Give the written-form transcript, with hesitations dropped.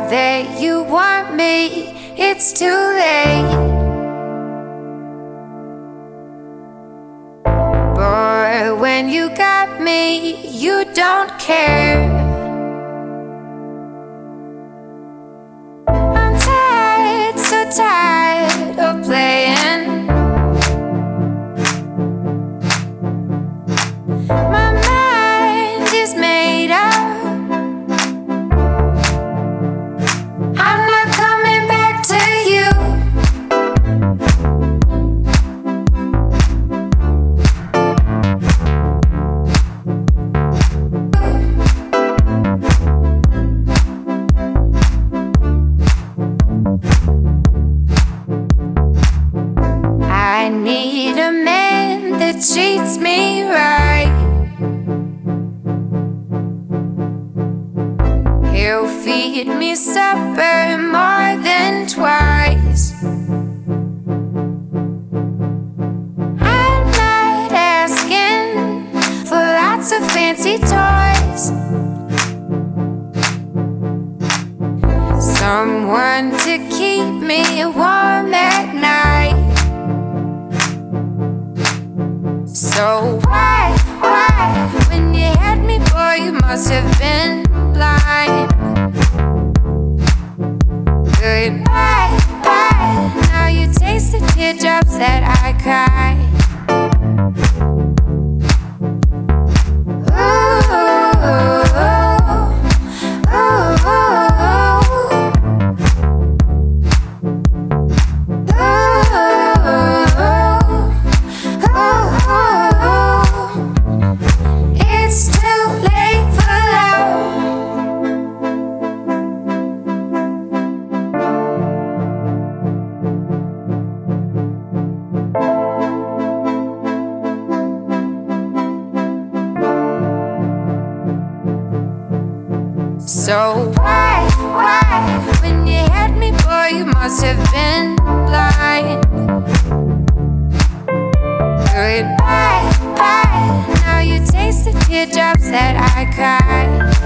that you want me, it's too late. Boy, when you got me, you don't care. I'm tired, so tired of playing. My mind is made up. I'm not coming back to you. I need a man that treats me right. He'll feed me supper more than twice. I'm not asking for lots of fancy toys. Someone to keep me warm at night. So why, when you had me, boy, you must have been blind. Goodbye, bye. Now you taste the teardrops that I cried. It's too late for love. So why, when you had me, boy, you must have been blind. Goodbye, bye. Now you taste the teardrops that I cried.